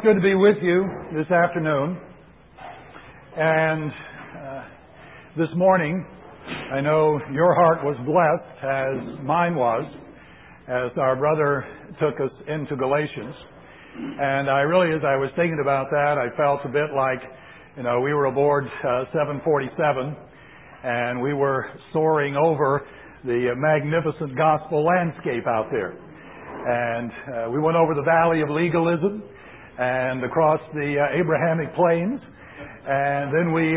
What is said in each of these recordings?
Good to be with you this afternoon. And this morning, I know your heart was blessed as mine was, as our brother took us into Galatians. And I really, as I was thinking about that, I felt a bit like, we were aboard 747 and we were soaring over the magnificent gospel landscape out there. And we went over the valley of legalism and across the Abrahamic plains, and then we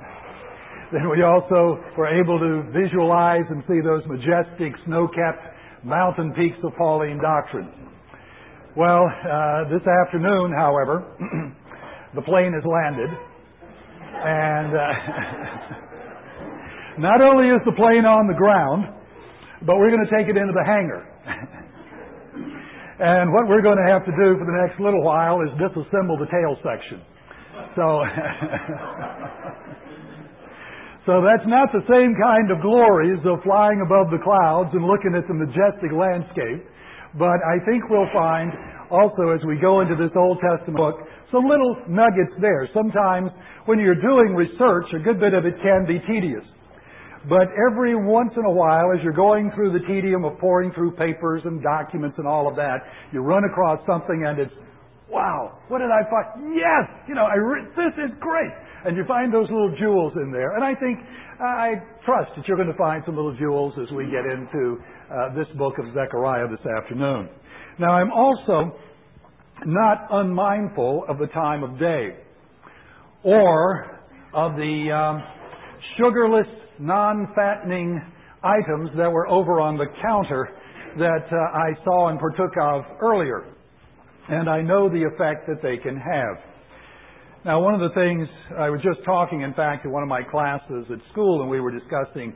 also were able to visualize and see those majestic snow-capped mountain peaks of Pauline doctrine. Well, this afternoon, however, the plane has landed, and not only is the plane on the ground, but we're going to take it into the hangar. And what we're going to have to do for the next little while is disassemble the tail section. So that's not the same kind of glories of flying above the clouds and looking at the majestic landscape. But I think we'll find also as we go into this Old Testament book some little nuggets there. Sometimes when you're doing research, a good bit of it can be tedious. But every once in a while, as you're going through the tedium of pouring through papers and documents and all of that, you run across something and it's, wow, what did I find? Yes! This is great! And you find those little jewels in there. And I trust that you're going to find some little jewels as we get into this book of Zechariah this afternoon. Now, I'm also not unmindful of the time of day or of the sugarless, non-fattening items that were over on the counter that I saw and partook of earlier. And I know the effect that they can have. Now, one of the things, I was just talking, in fact, to one of my classes at school, and we were discussing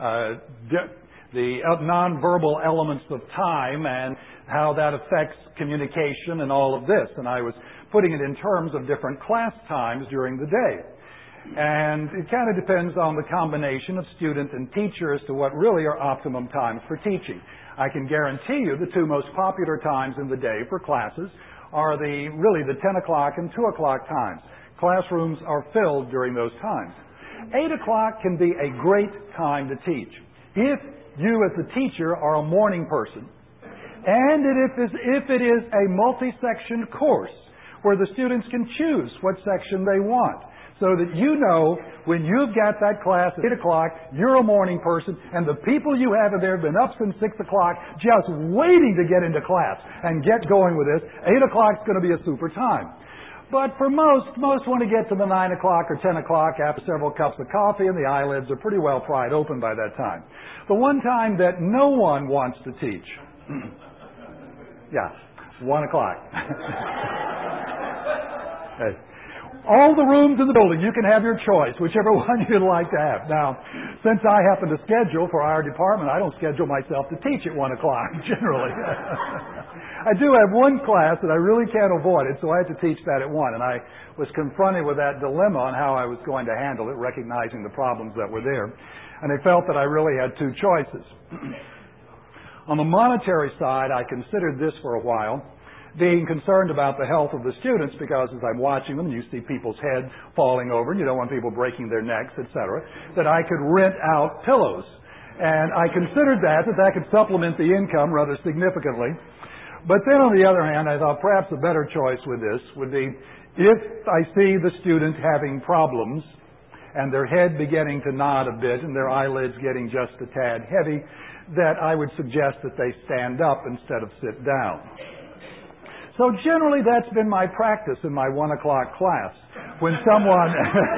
the nonverbal elements of time and how that affects communication and all of this. And I was putting it in terms of different class times during the day. And it kind of depends on the combination of student and teacher as to what really are optimum times for teaching. I can guarantee you the two most popular times in the day for classes are the 10 o'clock and 2 o'clock times. Classrooms are filled during those times. 8 o'clock can be a great time to teach if you as the teacher are a morning person, and if it is a multi-section course where the students can choose what section they want. So that when you've got that class at 8 o'clock, you're a morning person, and the people you have in there have been up since 6 o'clock just waiting to get into class and get going with this. 8 o'clock is going to be a super time. But for most want to get to the 9 o'clock or 10 o'clock after several cups of coffee, and the eyelids are pretty well pried open by that time. The one time that no one wants to teach, 1 o'clock. Hey. All the rooms in the building, you can have your choice, whichever one you'd like to have. Now, since I happen to schedule for our department, I don't schedule myself to teach at 1 o'clock, generally. I do have one class that I really can't avoid it, so I have to teach that at 1. And I was confronted with that dilemma on how I was going to handle it, recognizing the problems that were there. And I felt that I really had two choices. On the monetary side, I considered this for a while, being concerned about the health of the students, because as I'm watching them, you see people's heads falling over, and you don't want people breaking their necks, etc., that I could rent out pillows. And I considered that could supplement the income rather significantly. But then on the other hand, I thought perhaps a better choice with this would be if I see the student having problems and their head beginning to nod a bit and their eyelids getting just a tad heavy, that I would suggest that they stand up instead of sit down. So generally that's been my practice in my 1 o'clock class. When someone...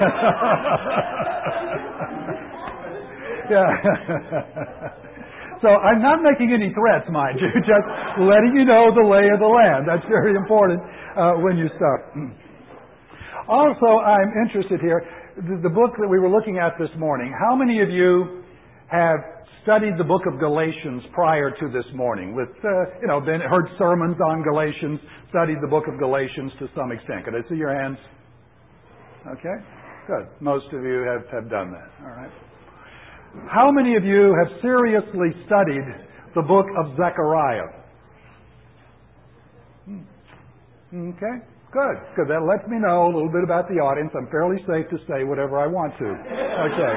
So I'm not making any threats, mind you, just letting you know the lay of the land. That's very important when you start. Also, I'm interested here, the book that we were looking at this morning, how many of you have studied the book of Galatians prior to this morning? Heard sermons on Galatians, studied the book of Galatians to some extent. Could I see your hands? Okay, good. Most of you have done that. All right. How many of you have seriously studied the book of Zechariah? Okay. Good, good. That lets me know a little bit about the audience. I'm fairly safe to say whatever I want to. Okay.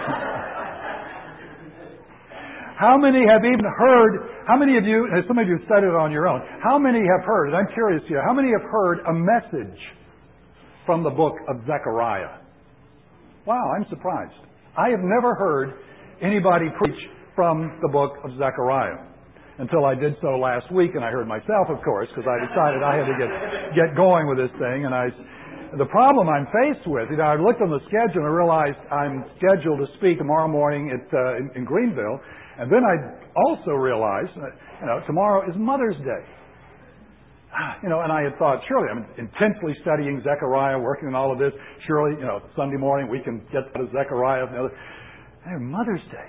How many have even heard, how many of you, some of you have studied it on your own, how many have heard, and I'm curious here, how many have heard a message from the book of Zechariah? Wow, I'm surprised. I have never heard anybody preach from the book of Zechariah until I did so last week, and I heard myself, of course, because I decided I had to get going with this thing. And the problem I'm faced with, I looked on the schedule and I realized I'm scheduled to speak tomorrow morning in Greenville, and then I also realized tomorrow is Mother's Day. And I had thought, surely I'm intensely studying Zechariah, working on all of this. Surely, Sunday morning we can get to Zechariah. Mother's Day,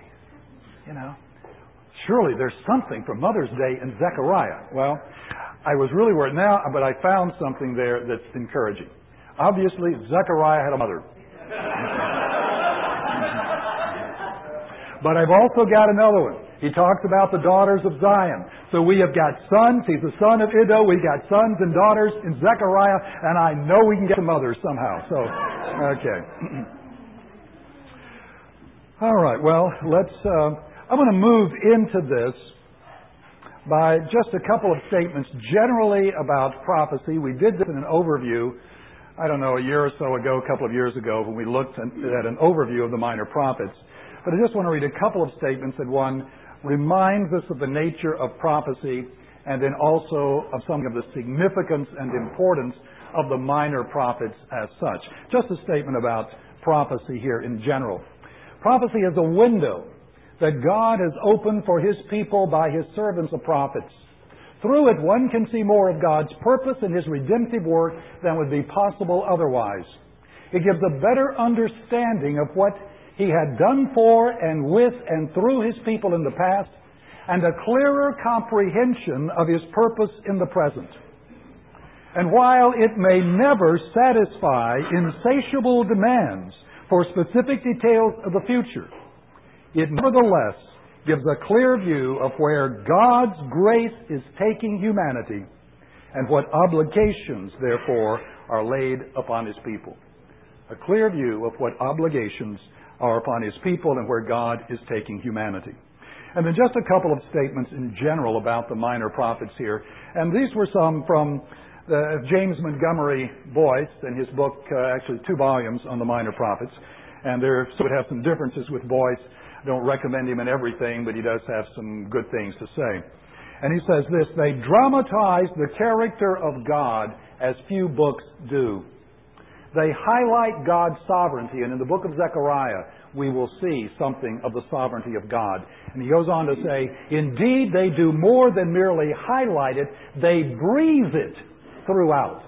Surely there's something for Mother's Day in Zechariah. Well, I was really worried now, but I found something there that's encouraging. Obviously, Zechariah had a mother. But I've also got another one. He talks about the daughters of Zion. So we have got sons. He's the son of Iddo. We've got sons and daughters in Zechariah, and I know we can get the mothers somehow. So, okay. All right. Well, I'm going to move into this by just a couple of statements generally about prophecy. We did this in an overview, I don't know, a year or so ago, a couple of years ago, when we looked at an overview of the minor prophets. But I just want to read a couple of statements that one reminds us of the nature of prophecy and then also of some of the significance and importance of the minor prophets as such. Just a statement about prophecy here in general. Prophecy is a window that God has opened for His people by His servants, the prophets. Through it, one can see more of God's purpose in His redemptive work than would be possible otherwise. It gives a better understanding of what He had done for and with and through His people in the past, and a clearer comprehension of His purpose in the present. And while it may never satisfy insatiable demands for specific details of the future, it nevertheless gives a clear view of where God's grace is taking humanity and what obligations, therefore, are laid upon His people. A clear view of what obligations are upon His people and where God is taking humanity. And then just a couple of statements in general about the minor prophets here. And these were some from James Montgomery Boyce in his book, actually 2 volumes on the minor prophets. And there would have some differences with Boyce. I don't recommend him in everything, but he does have some good things to say. And he says this: they dramatize the character of God as few books do. They highlight God's sovereignty, and in the book of Zechariah, we will see something of the sovereignty of God. And he goes on to say, indeed, they do more than merely highlight it, they breathe it throughout.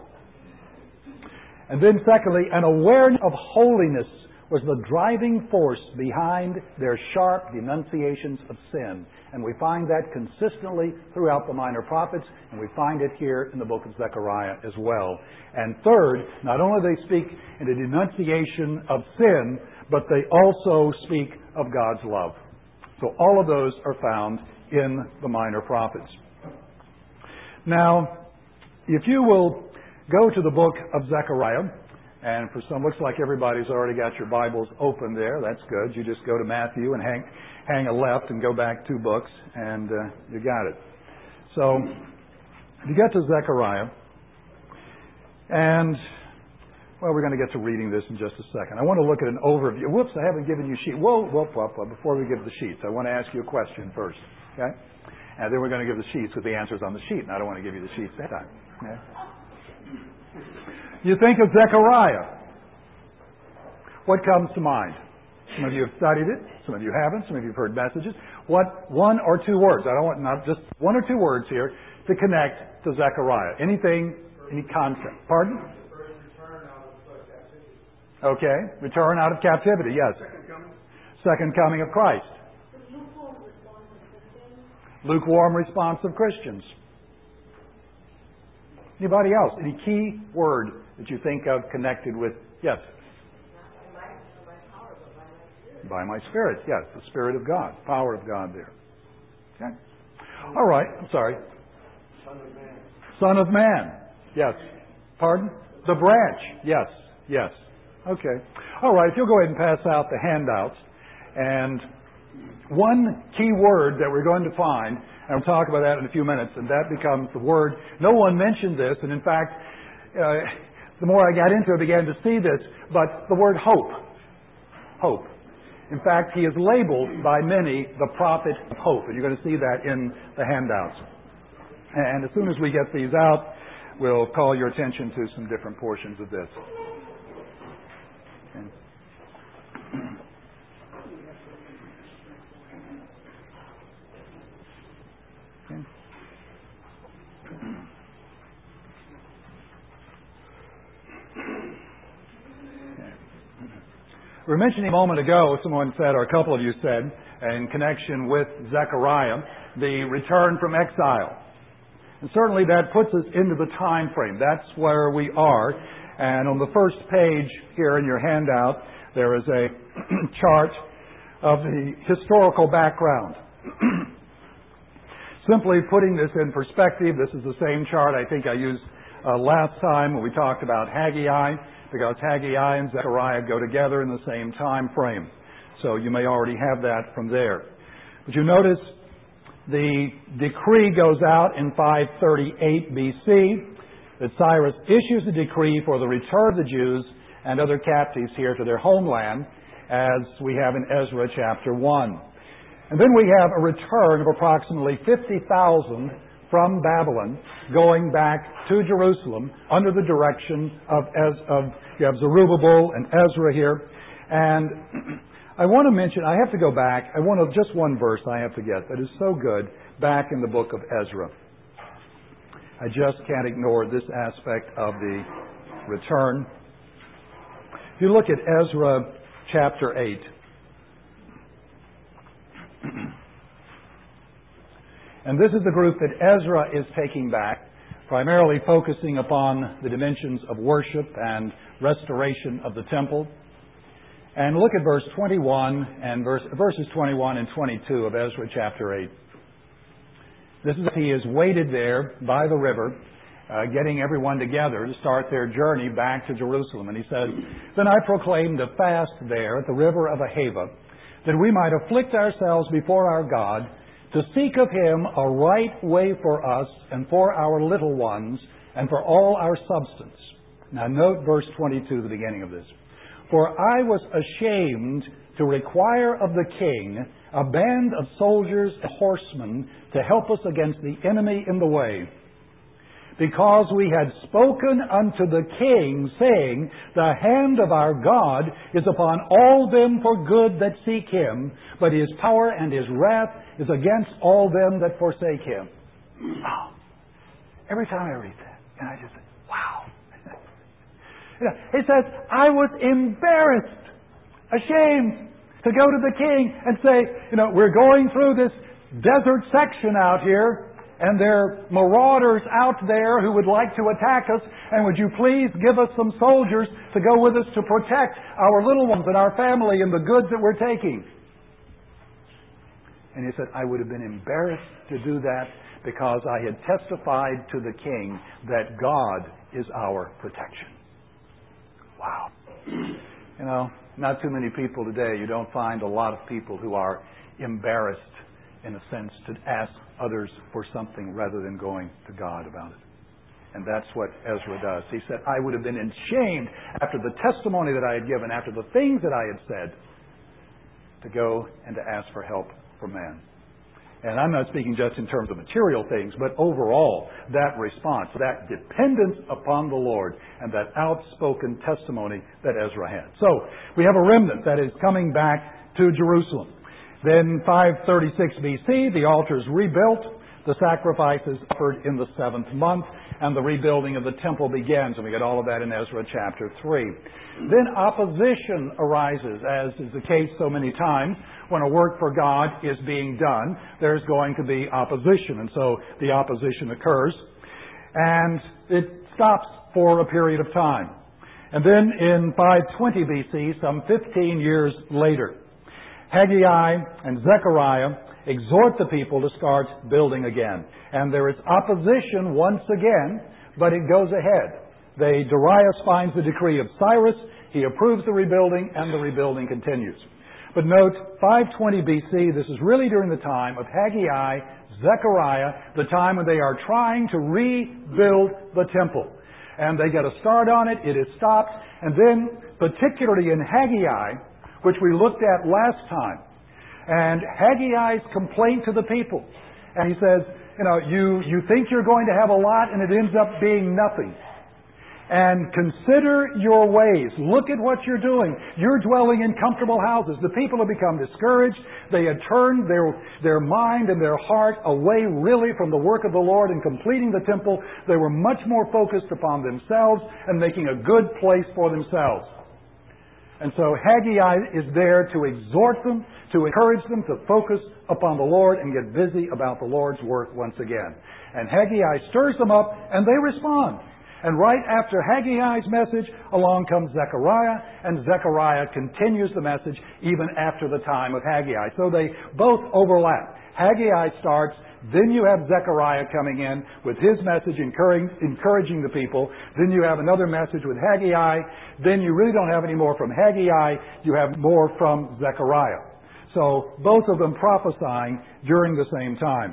And then secondly, an awareness of holiness was the driving force behind their sharp denunciations of sin. And we find that consistently throughout the minor prophets, and we find it here in the book of Zechariah as well. And third, not only do they speak in a denunciation of sin, but they also speak of God's love. So all of those are found in the minor prophets. Now, if you will go to the book of Zechariah, and for some, looks like everybody's already got your Bibles open there. That's good. You just go to Matthew and hang a left and go back 2 books, and you got it. So, you get to Zechariah, and, well, we're going to get to reading this in just a second. I want to look at an overview. Whoops, I haven't given you a sheet. Whoa, before we give the sheets, I want to ask you a question first, okay? And then we're going to give the sheets with the answers on the sheet, and I don't want to give you the sheets that time, okay? You think of Zechariah. What comes to mind? Some of you have studied it. Some of you haven't. Some of you have heard messages. What 1 or 2 words? I don't want not just 1 or 2 words here to connect to Zechariah. Anything, any concept. Pardon? Okay. Return out of captivity. Yes. Second coming of Christ. Lukewarm response of Christians. Anybody else? Any key word that you think of connected with? Yes. By my Spirit. Yes, the Spirit of God, power of God there. Okay. All right. I'm sorry. Son of Man. Son of Man. Yes. Pardon? The branch. Yes, yes. Okay. All right, if you'll go ahead and pass out the handouts. And one key word that we're going to find, and we'll talk about that in a few minutes, and that becomes the word. No one mentioned this, and in fact, the more I got into it, I began to see this, but the word hope. Hope. In fact, he is labeled by many the prophet of hope, and you're going to see that in the handouts. And as soon as we get these out, we'll call your attention to some different portions of this. We were mentioning a moment ago, someone said, or a couple of you said, in connection with Zechariah, the return from exile. And certainly that puts us into the time frame. That's where we are. And on the first page here in your handout, there is a chart of the historical background. Simply putting this in perspective, this is the same chart I think I used last time when we talked about Haggai, because Haggai and Zechariah go together in the same time frame. So you may already have that from there. But you notice the decree goes out in 538 BC that Cyrus issues a decree for the return of the Jews and other captives here to their homeland, as we have in Ezra chapter 1. And then we have a return of approximately 50,000 from Babylon going back to Jerusalem under the direction of you have Zerubbabel and Ezra here. And I want to mention, I have to go back, just one verse I have to get that is so good back in the book of Ezra. I just can't ignore this aspect of the return. If you look at Ezra chapter 8, and this is the group that Ezra is taking back, primarily focusing upon the dimensions of worship and restoration of the temple. And look at verse 21 and verses 21 and 22 of Ezra chapter 8. This is he is waited there by the river, getting everyone together to start their journey back to Jerusalem. And he says, "Then I proclaimed a fast there at the river of Ahava, that we might afflict ourselves before our God, to seek of Him a right way for us and for our little ones and for all our substance." Now note verse 22, the beginning of this. "For I was ashamed to require of the king a band of soldiers and horsemen to help us against the enemy in the way, because we had spoken unto the king, saying, The hand of our God is upon all them for good that seek Him, but His power and His wrath is against all them that forsake Him." Wow. Every time I read that, and I just say, wow. It says, I was embarrassed, ashamed to go to the king and say, we're going through this desert section out here, and there are marauders out there who would like to attack us, and would you please give us some soldiers to go with us to protect our little ones and our family and the goods that we're taking? And he said, I would have been embarrassed to do that because I had testified to the king that God is our protection. Wow. Not too many people today, you don't find a lot of people who are embarrassed, in a sense, to ask others for something rather than going to God about it. And that's what Ezra does. He said, I would have been ashamed after the testimony that I had given, after the things that I had said, to go and to ask for help from man. And I'm not speaking just in terms of material things, but overall, that response, that dependence upon the Lord, and that outspoken testimony that Ezra had. So, we have a remnant that is coming back to Jerusalem. Then 536 BC, the altar is rebuilt, the sacrifices offered in the 7th month, and the rebuilding of the temple begins. And we get all of that in Ezra chapter 3. Then opposition arises, as is the case so many times. When a work for God is being done, there's going to be opposition. And so the opposition occurs. And it stops for a period of time. And then in 520 BC, some 15 years later, Haggai and Zechariah exhort the people to start building again. And there is opposition once again, but it goes ahead. Darius finds the decree of Cyrus. He approves the rebuilding, and the rebuilding continues. But note, 520 BC, this is really during the time of Haggai, Zechariah, the time when they are trying to rebuild the temple. And they get a start on it, it is stopped, and then, particularly in Haggai, which we looked at last time, and Haggai's complaint to the people. And he says, you think you're going to have a lot, and it ends up being nothing. And consider your ways. Look at what you're doing. You're dwelling in comfortable houses. The people have become discouraged. They had turned their mind and their heart away really from the work of the Lord and completing the temple. They were much more focused upon themselves and making a good place for themselves. And so Haggai is there to exhort them, to encourage them to focus upon the Lord and get busy about the Lord's work once again. And Haggai stirs them up, and they respond. And right after Haggai's message, along comes Zechariah, and Zechariah continues the message even after the time of Haggai. So they both overlap. Haggai starts, then you have Zechariah coming in with his message encouraging the people. Then you have another message with Haggai. Then you really don't have any more from Haggai. You have more from Zechariah. So both of them prophesying during the same time.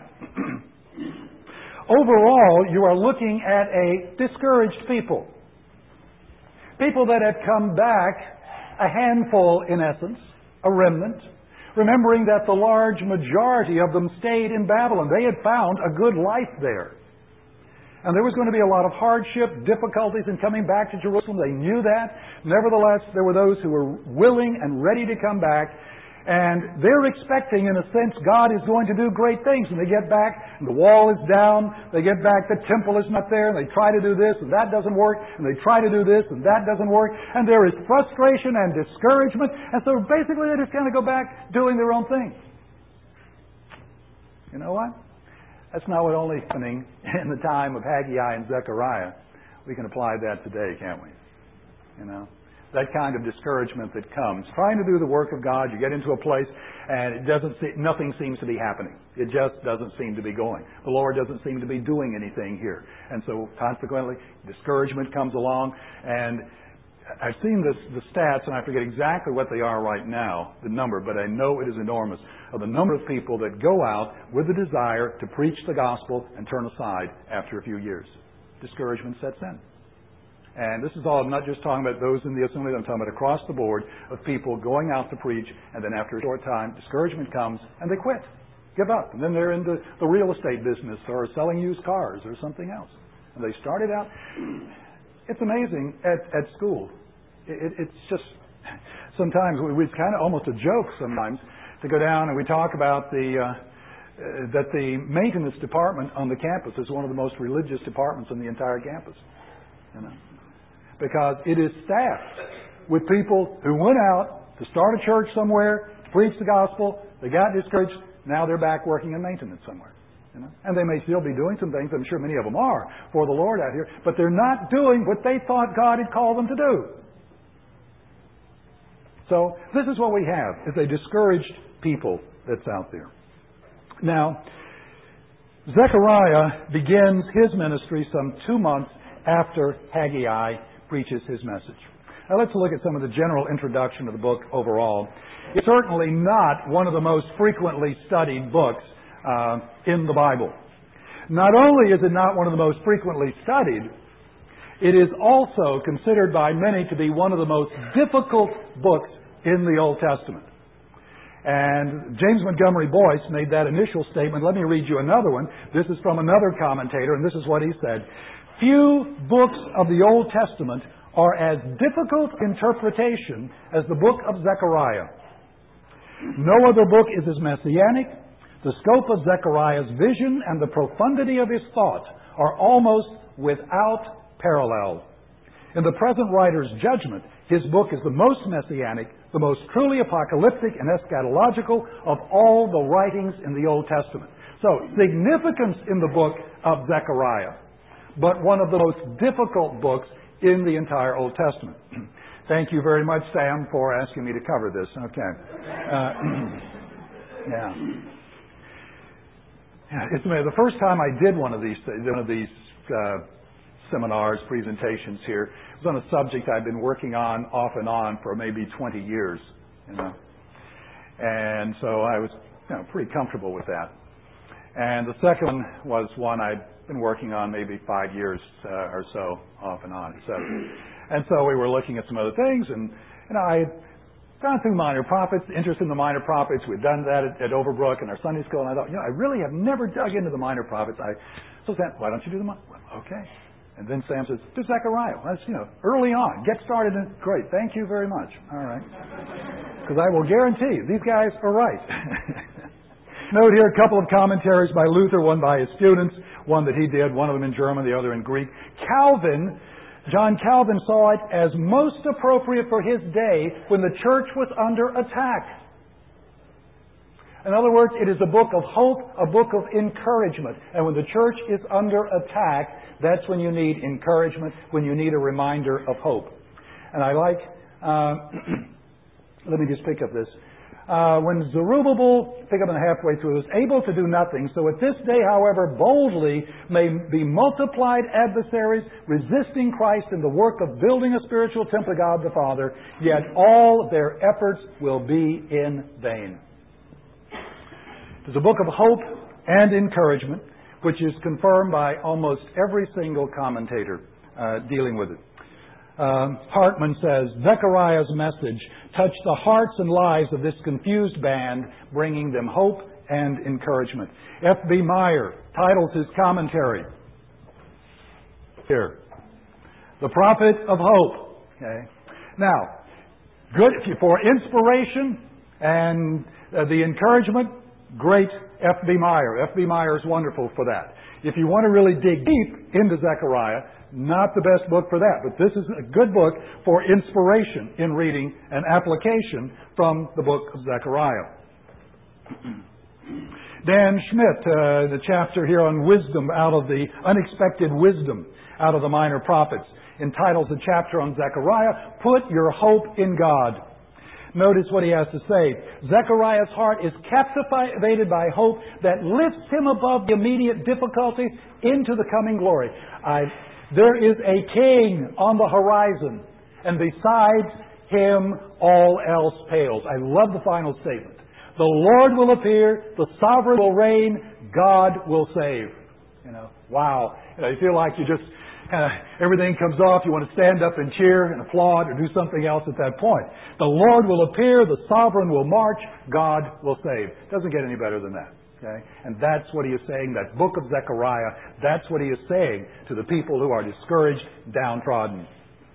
Overall, you are looking at a discouraged people. People that have come back, a handful in essence, a remnant, remembering that the large majority of them stayed in Babylon. They had found a good life there. And there was going to be a lot of hardship, difficulties in coming back to Jerusalem. They knew that. Nevertheless, there were those who were willing and ready to come back. And they're expecting, in a sense, God is going to do great things. And they get back, and the wall is down. They get back, the temple is not there. And they try to do this, and that doesn't work. And they try to do this, and that doesn't work. And there is frustration and discouragement. And so basically they just kind of go back doing their own thing. You know what? That's not what only happening in the time of Haggai and Zechariah. We can apply that today, can't we? That kind of discouragement that comes. Trying to do the work of God, you get into a place and nothing seems to be happening. It just doesn't seem to be going. The Lord doesn't seem to be doing anything here. And so consequently, discouragement comes along. And I've seen the stats, and I forget exactly what they are right now, the number, but I know it is enormous, of the number of people that go out with the desire to preach the gospel and turn aside after a few years. Discouragement sets in. And this is all, I'm not just talking about those in the assembly, I'm talking about across the board of people going out to preach, and then after a short time, discouragement comes, and they quit, give up. And then they're in the real estate business or selling used cars or something else. And they started out, it's amazing at school. It's just, sometimes it's kind of almost a joke sometimes to go down and we talk about that the maintenance department on the campus is one of the most religious departments on the entire campus. Because it is staffed with people who went out to start a church somewhere, to preach the gospel, they got discouraged, now they're back working in maintenance somewhere. And they may still be doing some things, I'm sure many of them are, for the Lord out here, but they're not doing what they thought God had called them to do. So this is what we have, is a discouraged people that's out there. Now, Zechariah begins his ministry some 2 months after Haggai preaches his message. Now let's look at some of the general introduction of the book overall. It's certainly not one of the most frequently studied books in the Bible. Not only is it not one of the most frequently studied, it is also considered by many to be one of the most difficult books in the Old Testament. And James Montgomery Boyce made that initial statement. Let me read you another one. This is from another commentator, and this is what he said. Few books of the Old Testament are as difficult interpretation as the book of Zechariah. No other book is as messianic. The scope of Zechariah's vision and the profundity of his thought are almost without parallel. In the present writer's judgment, his book is the most messianic, the most truly apocalyptic and eschatological of all the writings in the Old Testament. So, significance in the book of Zechariah, but one of the most difficult books in the entire Old Testament. Thank you very much, Sam, for asking me to cover this. Okay. It's the first time I did one of these seminars, presentations here. It was on a subject I've been working on off and on for maybe 20 years, And so I was pretty comfortable with that. And the second one was one I'd been working on maybe 5 years or so, off and on. And so we were looking at some other things, and I had gone through minor prophets, interest in the minor prophets. We'd done that at Overbrook in our Sunday school, and I thought, I really have never dug into the minor prophets. So Sam, why don't you do the minor? Okay. And then Sam says, do Zechariah. Well, that's, early on. Get started. Great. Thank you very much. All right. Because I will guarantee these guys are right. Note here a couple of commentaries by Luther, one by his students, one that he did, one of them in German, the other in Greek. John Calvin saw it as most appropriate for his day when the church was under attack. In other words, it is a book of hope, a book of encouragement. And when the church is under attack, that's when you need encouragement, when you need a reminder of hope. And I like, let me just pick up this. When Zerubbabel, pick up in halfway through, was able to do nothing, so at this day, however, boldly may be multiplied adversaries resisting Christ in the work of building a spiritual temple to God the Father, yet all their efforts will be in vain. It's a book of hope and encouragement, which is confirmed by almost every single commentator dealing with it. Hartman says, Zechariah's message touched the hearts and lives of this confused band, bringing them hope and encouragement. F.B. Meyer titles his commentary here, The Prophet of Hope. Okay. Now, good for inspiration and the encouragement, great F.B. Meyer. F.B. Meyer is wonderful for that. If you want to really dig deep into Zechariah, not the best book for that, but this is a good book for inspiration in reading and application from the book of Zechariah. Dan Schmidt, the chapter here on wisdom, out of the unexpected wisdom out of the minor prophets, entitles the chapter on Zechariah, Put Your Hope in God. Notice what he has to say. Zechariah's heart is captivated by hope that lifts him above the immediate difficulties into the coming glory. There is a king on the horizon, and besides him, all else pales. I love the final statement. The Lord will appear, the sovereign will reign, God will save. Wow. You feel like you just, everything comes off, you want to stand up and cheer and applaud or do something else at that point. The Lord will appear, the sovereign will march, God will save. Doesn't get any better than that. Okay? And that's what he is saying, that book of Zechariah, that's what he is saying to the people who are discouraged, downtrodden.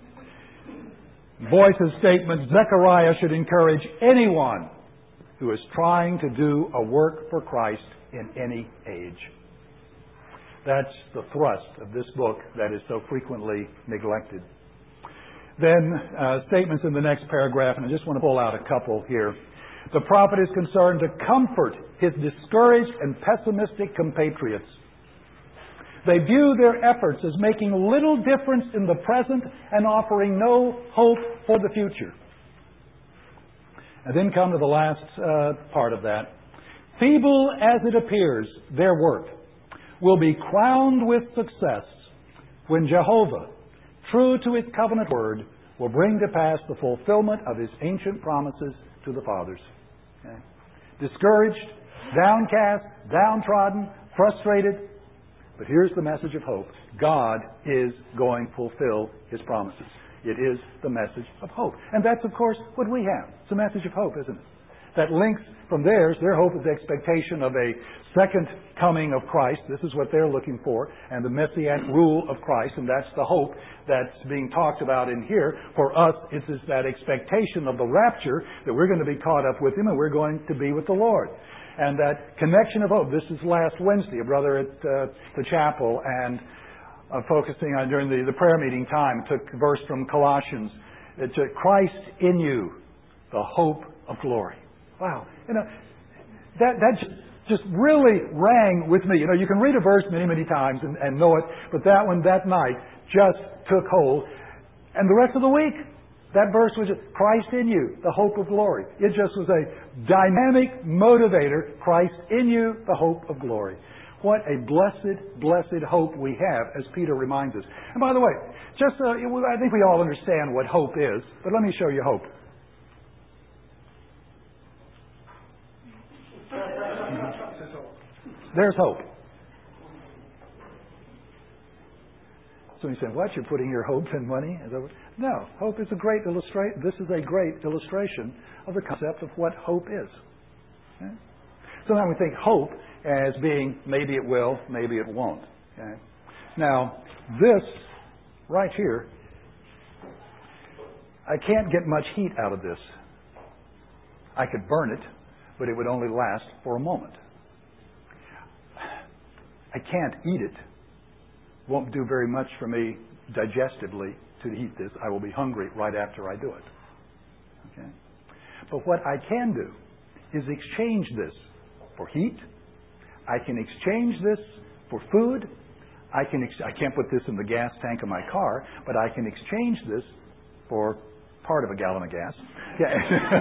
Boyce's statement, Zechariah should encourage anyone who is trying to do a work for Christ in any age. That's the thrust of this book that is so frequently neglected. Then statements in the next paragraph, and I just want to pull out a couple here. The prophet is concerned to comfort his discouraged and pessimistic compatriots. They view their efforts as making little difference in the present and offering no hope for the future. And then come to the last part of that. Feeble as it appears, their work will be crowned with success when Jehovah, true to his covenant word, will bring to pass the fulfillment of his ancient promises to the fathers. Okay? Discouraged, downcast, downtrodden, frustrated. But here's the message of hope. God is going to fulfill his promises. It is the message of hope. And that's, of course, what we have. It's a message of hope, isn't it? That links from theirs. Their hope is the expectation of a second coming of Christ. This is what they're looking for. And the messianic rule of Christ. And that's the hope that's being talked about in here. For us, it's that expectation of the rapture, that we're going to be caught up with him and we're going to be with the Lord. And that connection of hope. This is last Wednesday, a brother at the chapel, and focusing on during the prayer meeting time, took a verse from Colossians. It's Christ in you, the hope of glory. Wow. That just really rang with me. You can read a verse many, many times and know it, but that one that night just took hold. And the rest of the week, that verse was just Christ in you, the hope of glory. It just was a dynamic motivator. Christ in you, the hope of glory. What a blessed hope we have, as Peter reminds us. And by the way, I think we all understand what hope is, but let me show you hope. There's hope. So you say, what? You're putting your hope in money? No. Hope is a great illustration. This is a great illustration of the concept of what hope is. Okay? Sometimes we think hope as being maybe it will, maybe it won't. Okay? Now, this right here, I can't get much heat out of this. I could burn it, but it would only last for a moment. I can't eat it. Won't do very much for me digestively to eat this. I will be hungry right after I do it. Okay? But what I can do is exchange this for heat. I can exchange this for food. I can't put this in the gas tank of my car, but I can exchange this for part of a gallon of gas. Okay.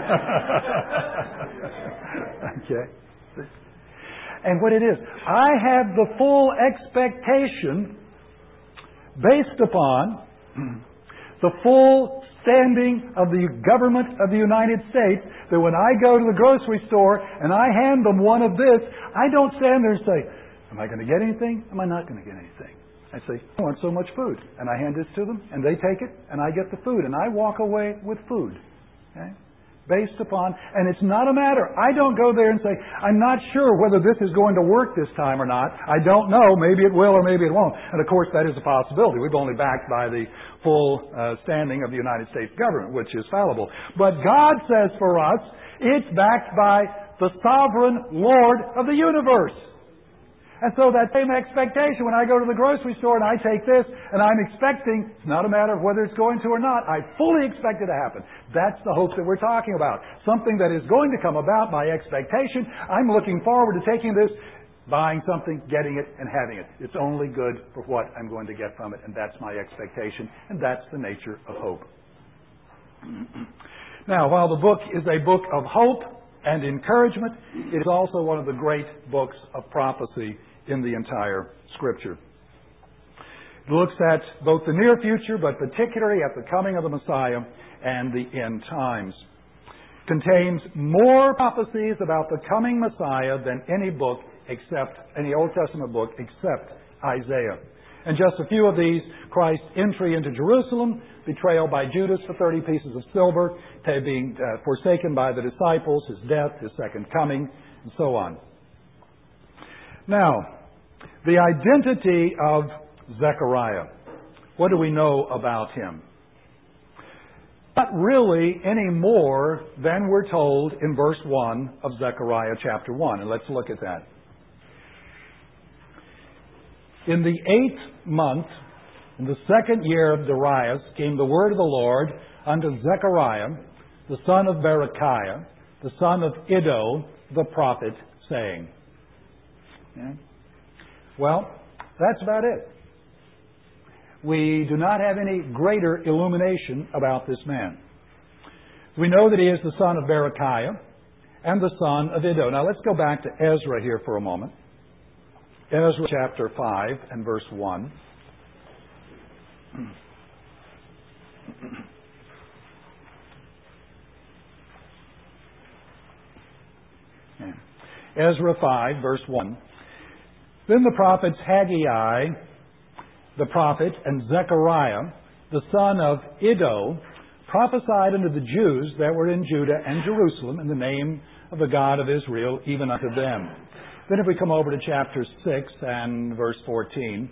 Okay. And what it is, I have the full expectation based upon the full standing of the government of the United States that when I go to the grocery store and I hand them one of this, I don't stand there and say, am I going to get anything? Am I not going to get anything? I say, I want so much food. And I hand this to them, and they take it, and I get the food. And I walk away with food. Okay? Based upon, and it's not a matter, I don't go there and say, I'm not sure whether this is going to work this time or not. I don't know. Maybe it will or maybe it won't. And of course, that is a possibility. We've only backed by the full standing of the United States government, which is fallible. But God says for us, it's backed by the sovereign Lord of the universe. And so that same expectation, when I go to the grocery store and I take this and I'm expecting, it's not a matter of whether it's going to or not, I fully expect it to happen. That's the hope that we're talking about. Something that is going to come about by expectation. I'm looking forward to taking this, buying something, getting it, and having it. It's only good for what I'm going to get from it, and that's my expectation, and that's the nature of hope. Now, while the book is a book of hope and encouragement, it is also one of the great books of prophecy in the entire Scripture. It looks at both the near future, but particularly at the coming of the Messiah and the end times. Contains more prophecies about the coming Messiah than any Old Testament book except Isaiah. And just a few of these: Christ's entry into Jerusalem, betrayal by Judas for 30 pieces of silver, being forsaken by the disciples, his death, his second coming, and so on. Now, the identity of Zechariah. What do we know about him? Not really any more than we're told in verse 1 of Zechariah chapter 1. And let's look at that. In the 8th month, in the 2nd year of Darius, came the word of the Lord unto Zechariah, the son of Berechiah, the son of Iddo, the prophet, saying. Okay. Well, that's about it. We do not have any greater illumination about this man. We know that he is the son of Berechiah and the son of Iddo. Now let's go back to Ezra here for a moment. Ezra chapter 5 and verse 1. Ezra 5, verse 1. Then the prophets Haggai, the prophet, and Zechariah, the son of Iddo, prophesied unto the Jews that were in Judah and Jerusalem in the name of the God of Israel, even unto them. Then if we come over to chapter 6 and verse 14.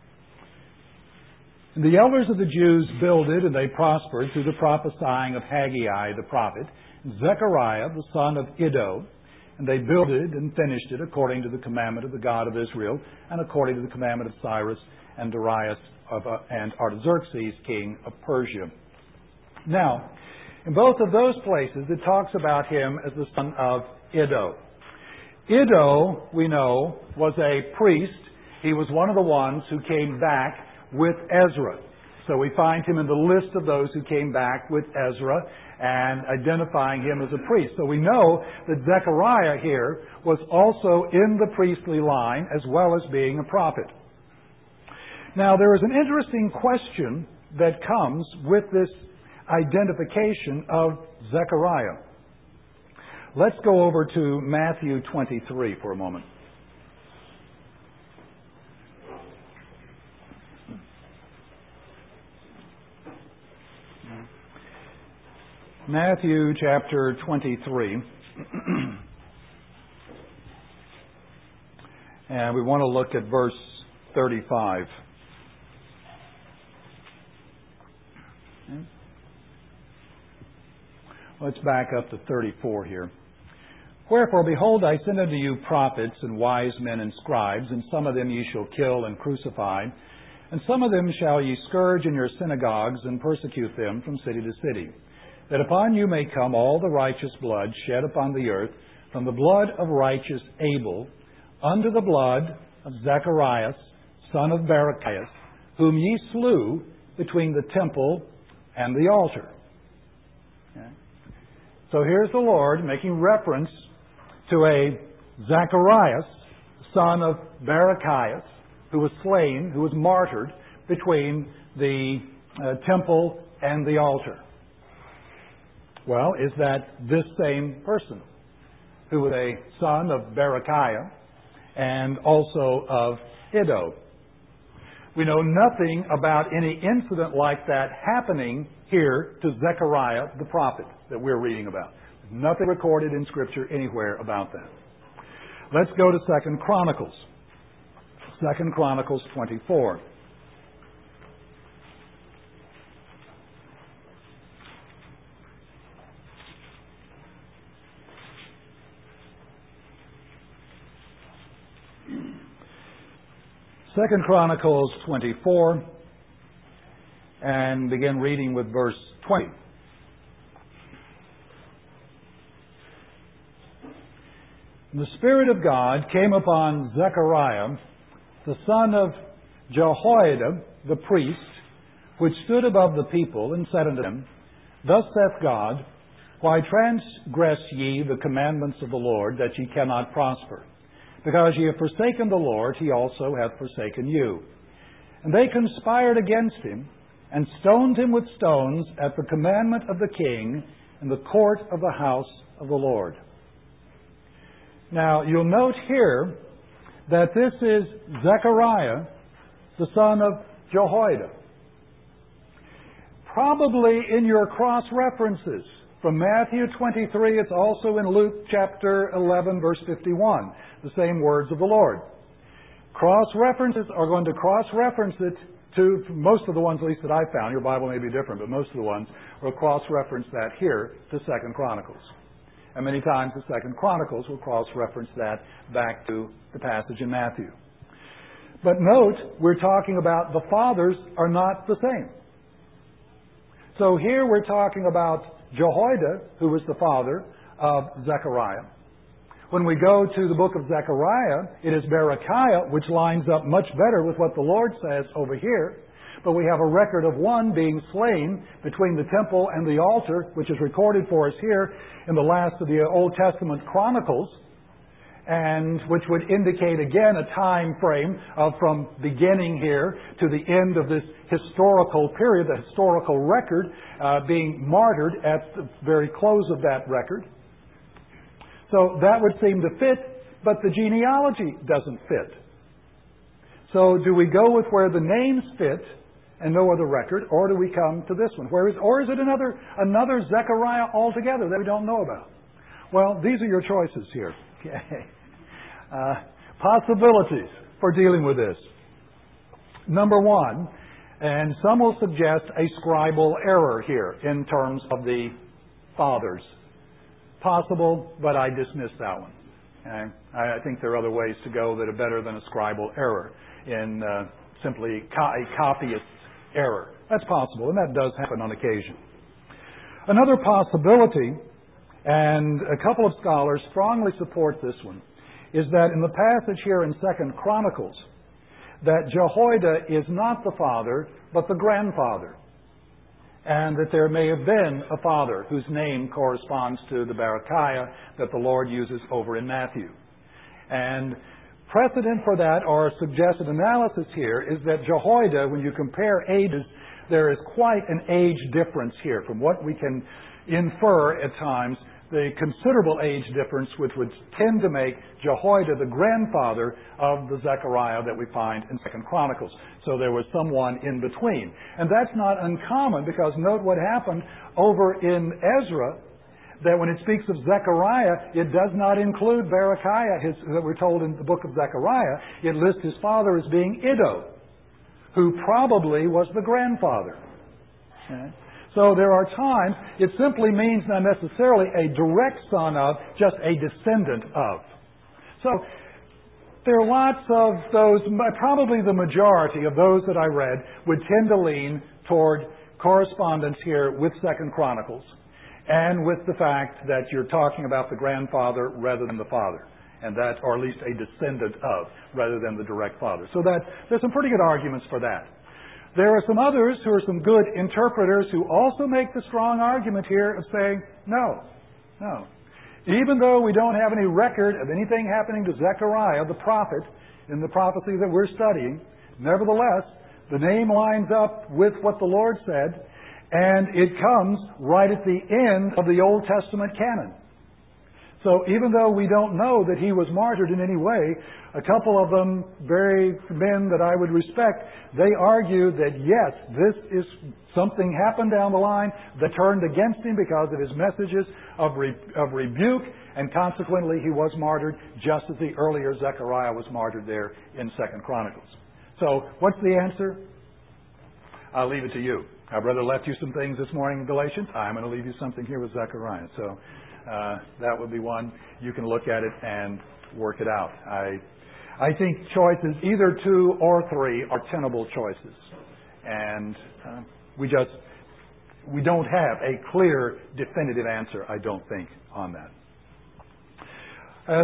And the elders of the Jews builded, and they prospered through the prophesying of Haggai the prophet, and Zechariah the son of Iddo. And they builded and finished it according to the commandment of the God of Israel, and according to the commandment of Cyrus and Darius and Artaxerxes, king of Persia. Now, in both of those places, it talks about him as the son of Iddo. Iddo, we know, was a priest. He was one of the ones who came back with Ezra. So we find him in the list of those who came back with Ezra and identifying him as a priest. So we know that Zechariah here was also in the priestly line as well as being a prophet. Now there is an interesting question that comes with this identification of Zechariah. Let's go over to Matthew 23 for a moment. Matthew chapter 23. And we want to look at verse 35. Let's back up to 34 here. Wherefore, behold, I send unto you prophets and wise men and scribes, and some of them ye shall kill and crucify, and some of them shall ye scourge in your synagogues and persecute them from city to city, that upon you may come all the righteous blood shed upon the earth, from the blood of righteous Abel unto the blood of Zacharias, son of Barachias, whom ye slew between the temple and the altar. Okay. So here's the Lord making reference to a Zacharias, son of Barachias, who was slain, who was martyred between the temple and the altar. Well, is that this same person who was a son of Berechiah and also of Iddo? We know nothing about any incident like that happening here to Zechariah the prophet that we're reading about. There's nothing recorded in Scripture anywhere about that. Let's go to 2 Chronicles. 2 Chronicles 24. Second Chronicles 24, and begin reading with verse 20. The Spirit of God came upon Zechariah, the son of Jehoiada, the priest, which stood above the people, and said unto them, Thus saith God, Why transgress ye the commandments of the Lord, that ye cannot prosper? Because ye have forsaken the Lord, He also hath forsaken you. And they conspired against him, and stoned him with stones at the commandment of the king in the court of the house of the Lord. Now, you'll note here that this is Zechariah, the son of Jehoiada. Probably in your cross-references from Matthew 23, it's also in Luke chapter 11, verse 51, the same words of the Lord. Cross-references are going to cross-reference it to, most of the ones at least that I found, your Bible may be different, but most of the ones will cross-reference that here to 2 Chronicles. And many times the 2 Chronicles will cross-reference that back to the passage in Matthew. But note, we're talking about the fathers are not the same. So here we're talking about Jehoiada, who was the father of Zechariah. When we go to the book of Zechariah, it is Berechiah, which lines up much better with what the Lord says over here. But we have a record of one being slain between the temple and the altar, which is recorded for us here in the last of the Old Testament Chronicles, and which would indicate again a time frame of from beginning here to the end of this historical period, the historical record, being martyred at the very close of that record. So that would seem to fit, but the genealogy doesn't fit. So do we go with where the names fit and no other record, or do we come to this one? Or is it another Zechariah altogether that we don't know about? Well, these are your choices here. Okay. Possibilities for dealing with this. Number one, and some will suggest a scribal error here in terms of the fathers. Possible, but I dismiss that one. Okay? I think there are other ways to go that are better than a scribal error in simply a copyist error. That's possible, and that does happen on occasion. Another possibility, and a couple of scholars strongly support this one, is that in the passage here in 2 Chronicles, that Jehoiada is not the father, but the grandfather, and that there may have been a father whose name corresponds to the Berechiah that the Lord uses over in Matthew. And precedent for that, or suggested analysis here, is that Jehoiada, when you compare ages, there is quite an age difference here from what we can infer at times, the considerable age difference which would tend to make Jehoiada the grandfather of the Zechariah that we find in 2 Chronicles. So there was someone in between. And that's not uncommon, because note what happened over in Ezra, that when it speaks of Zechariah, it does not include Berechiah, that we're told in the book of Zechariah. It lists his father as being Iddo, who probably was the grandfather. Okay? So there are times, it simply means not necessarily a direct son of, just a descendant of. So there are lots of those, probably the majority of those that I read would tend to lean toward correspondence here with 2 Chronicles, and with the fact that you're talking about the grandfather rather than the father, and that, or at least a descendant of, rather than the direct father. So that there's some pretty good arguments for that. There are some others who are some good interpreters who also make the strong argument here of saying, no. Even though we don't have any record of anything happening to Zechariah, the prophet, in the prophecy that we're studying, nevertheless, the name lines up with what the Lord said, and it comes right at the end of the Old Testament canon. So even though we don't know that he was martyred in any way, a couple of them, very men that I would respect, they argue that yes, this is something happened down the line that turned against him because of his messages of rebuke, and consequently he was martyred just as the earlier Zechariah was martyred there in 2 Chronicles. So what's the answer? I'll leave it to you. I've rather left you some things this morning in Galatians. I'm going to leave you something here with Zechariah. So that would be one. You can look at it and work it out. I think choices, either 2 or 3, are tenable choices. And we don't have a clear, definitive answer, I don't think, on that. As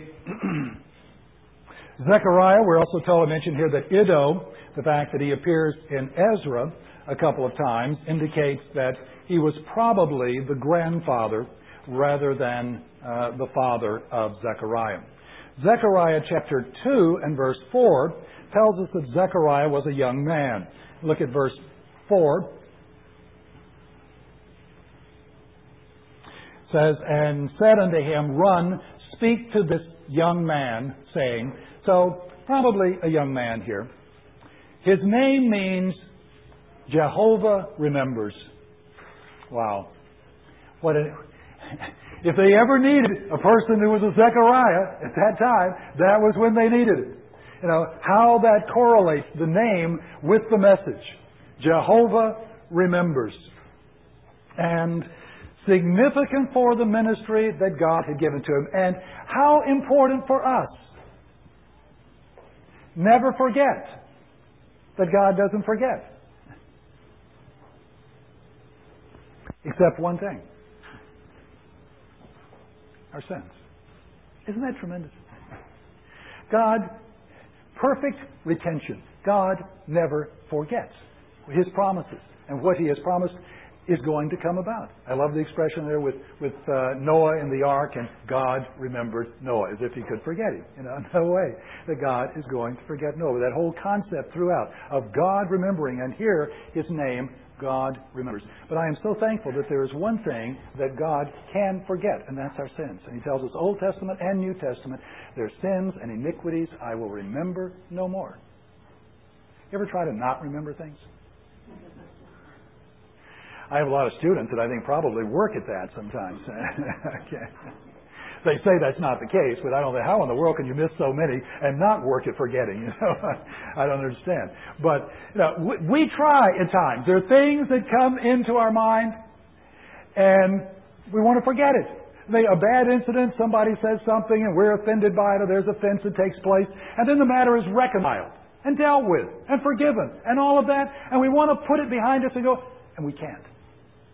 Zechariah, we're also told, I mentioned here that Iddo, the fact that he appears in Ezra a couple of times, indicates that he was probably the grandfather rather than the father of Zechariah. Zechariah chapter 2 and verse 4 tells us that Zechariah was a young man. Look at verse 4. It says, "And said unto him, Run, speak to this young man, saying," so probably a young man here. His name means Jehovah remembers. Wow. If they ever needed a person who was a Zechariah at that time, that was when they needed it. You know, how that correlates the name with the message. Jehovah remembers. And significant for the ministry that God had given to him. And how important for us. Never forget that God doesn't forget. Except one thing. Our sins. Isn't that tremendous? God, perfect retention. God never forgets His promises. And what He has promised is going to come about. I love the expression there with Noah in the ark, and God remembered Noah, as if He could forget him. You know, no way that God is going to forget Noah. That whole concept throughout of God remembering, and here His name, God remembers. But I am so thankful that there is one thing that God can forget, and that's our sins. And He tells us, Old Testament and New Testament, their sins and iniquities I will remember no more. You ever try to not remember things? I have a lot of students that I think probably work at that sometimes. Okay. They say that's not the case, but I don't know how in the world can you miss so many and not work at forgetting. You know, I don't understand. But you know, we try at times. There are things that come into our mind, and we want to forget it. A bad incident, somebody says something, and we're offended by it, or there's offense that takes place, and then the matter is reconciled and dealt with and forgiven and all of that, and we want to put it behind us and go, and we can't.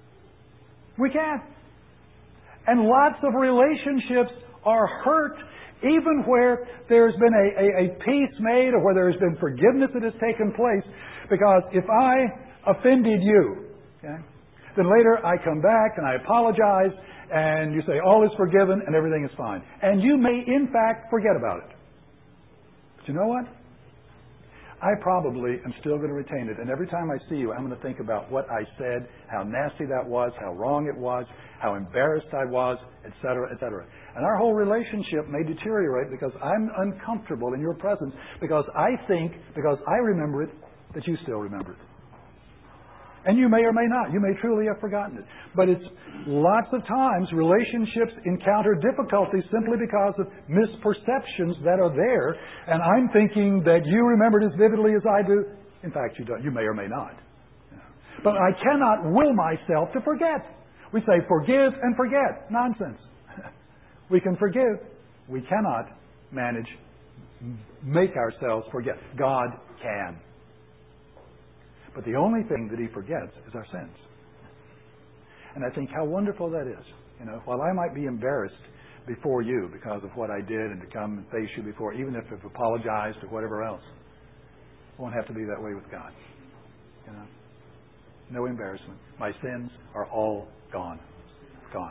We can't. And lots of relationships are hurt Even where there's been a peace made or where there's been forgiveness that has taken place. Because if I offended you, okay, then later I come back and I apologize and you say all is forgiven and everything is fine. And you may in fact forget about it. But you know what? I probably am still going to retain it. And every time I see you, I'm going to think about what I said, how nasty that was, how wrong it was, how embarrassed I was, etc., etc. And our whole relationship may deteriorate because I'm uncomfortable in your presence because I think, because I remember it, that you still remember it. And you may or may not. You may truly have forgotten it. But it's lots of times relationships encounter difficulties simply because of misperceptions that are there. And I'm thinking that you remembered as vividly as I do. In fact, you don't. You may or may not. But I cannot will myself to forget. We say forgive and forget. Nonsense. We can forgive. We cannot make ourselves forget. God can. But the only thing that He forgets is our sins. And I think how wonderful that is. While I might be embarrassed before you because of what I did and to come and face you before, even if I've apologized or whatever else, it won't have to be that way with God. No embarrassment. My sins are all gone. Gone.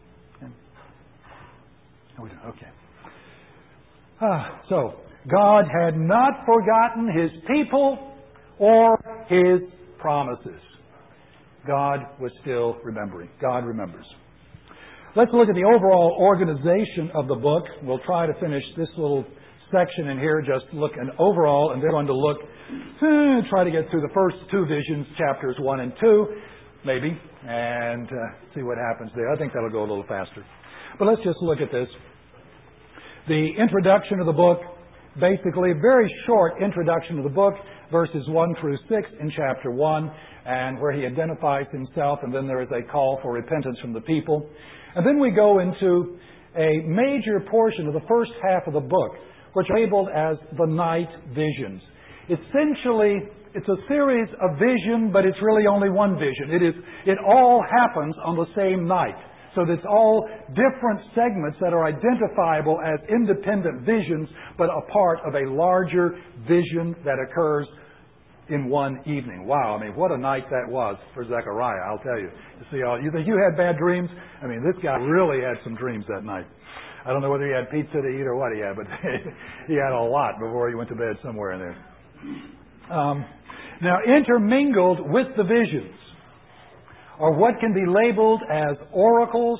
Okay. So, God had not forgotten His people or His promises. God was still remembering. God remembers. Let's look at the overall organization of the book. We'll try to finish this little section in here, just look an overall, and they're going to look, try to get through the first two visions, chapters 1 and 2, maybe, and see what happens there. I think that'll go a little faster. But let's just look at this. The introduction of the book, basically a very short introduction of the book, verses 1 through 6 in chapter 1, and where he identifies himself, and then there is a call for repentance from the people. And then we go into a major portion of the first half of the book, which are labeled as the night visions. Essentially, it's a series of vision, but it's really only one vision. It all happens on the same night. So it's all different segments that are identifiable as independent visions, but a part of a larger vision that occurs in one evening. Wow, what a night that was for Zechariah, I'll tell you. You think you had bad dreams? This guy really had some dreams that night. I don't know whether he had pizza to eat or what he had, but he had a lot before he went to bed somewhere in there. Now, intermingled with the visions are what can be labeled as oracles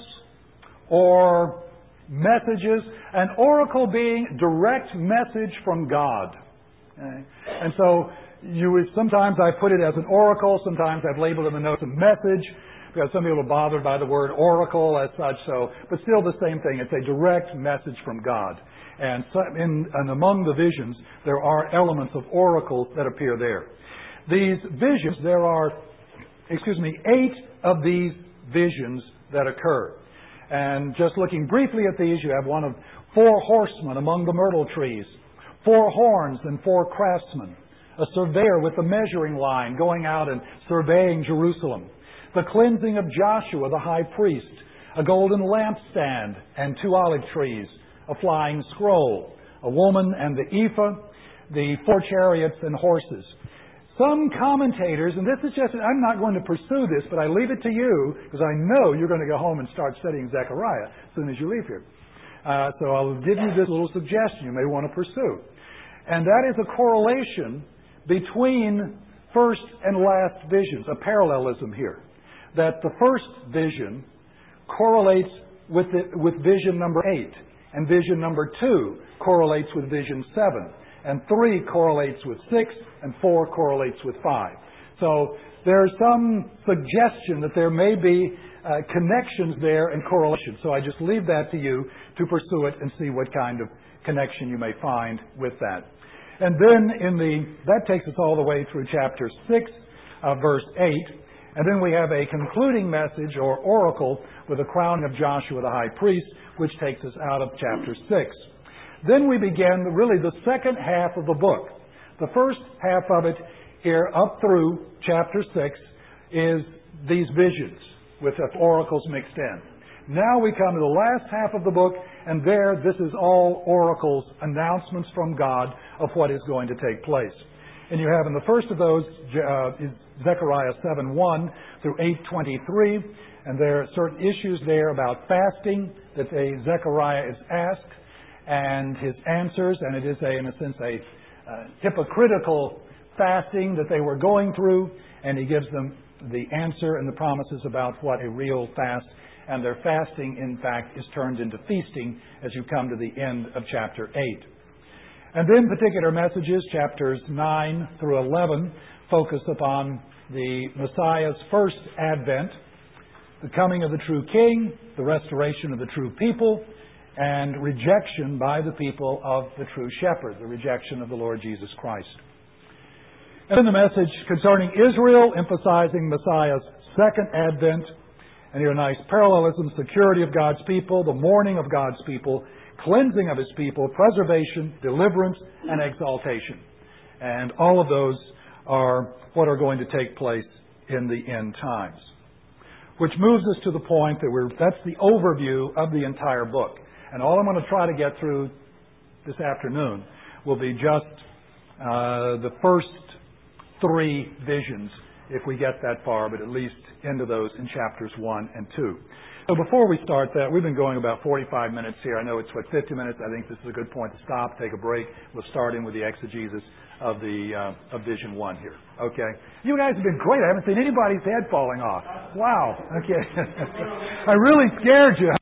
or messages. An oracle being direct message from God. Okay? And so sometimes I put it as an oracle, sometimes I've labeled in the notes a message, because some people are bothered by the word oracle as such, but still the same thing. It's a direct message from God. And among the visions, there are elements of oracle that appear there. These visions, there are 8 of these visions that occur. And just looking briefly at these, you have one of 4 horsemen among the myrtle trees, 4 horns and 4 craftsmen, a surveyor with the measuring line going out and surveying Jerusalem, the cleansing of Joshua the high priest, a golden lampstand and 2 olive trees, a flying scroll, a woman and the ephah, the 4 chariots and horses. Some commentators, and this is just, I'm not going to pursue this, but I leave it to you, because I know you're going to go home and start studying Zechariah as soon as you leave here. So I'll give you this little suggestion you may want to pursue. And that is a correlation between first and last visions, a parallelism here. That the first vision correlates with vision number 8, and vision number 2 correlates with vision 7, and 3 correlates with 6, and 4 correlates with 5. So there's some suggestion that there may be connections there and correlations. So I just leave that to you to pursue it and see what kind of connection you may find with that. And then that takes us all the way through chapter 6, verse 8. And then we have a concluding message or oracle with the crowning of Joshua the high priest, which takes us out of chapter 6. Then we begin really the second half of the book. The first half of it here up through chapter 6 is these visions with the oracles mixed in. Now we come to the last half of the book, And there, this is all oracles, announcements from God of what is going to take place. And you have in the first of those is Zechariah 7:1 through 8:23, and there are certain issues there about fasting that Zechariah is asked, and his answers, and it is in a sense a hypocritical fasting that they were going through, and he gives them the answer and the promises about what a real fast, and their fasting, in fact, is turned into feasting as you come to the end of chapter 8. And then particular messages, chapters 9 through 11, focus upon the Messiah's first advent, the coming of the true king, the restoration of the true people, and rejection by the people of the true shepherd, the rejection of the Lord Jesus Christ. And then the message concerning Israel, emphasizing Messiah's second advent, and here a nice parallelism, security of God's people, the mourning of God's people, cleansing of His people, preservation, deliverance, and exaltation. And all of those are what are going to take place in the end times. Which moves us to the point that that's the overview of the entire book. And all I'm going to try to get through this afternoon will be just the first 3 visions, if we get that far, but at least into those in chapters 1 and 2. So before we start that, we've been going about 45 minutes here. I know it's 50 minutes. I think this is a good point to stop, take a break. We'll start in with the exegesis of Vision 1 here. Okay? You guys have been great. I haven't seen anybody's head falling off. Wow. Okay. I really scared you.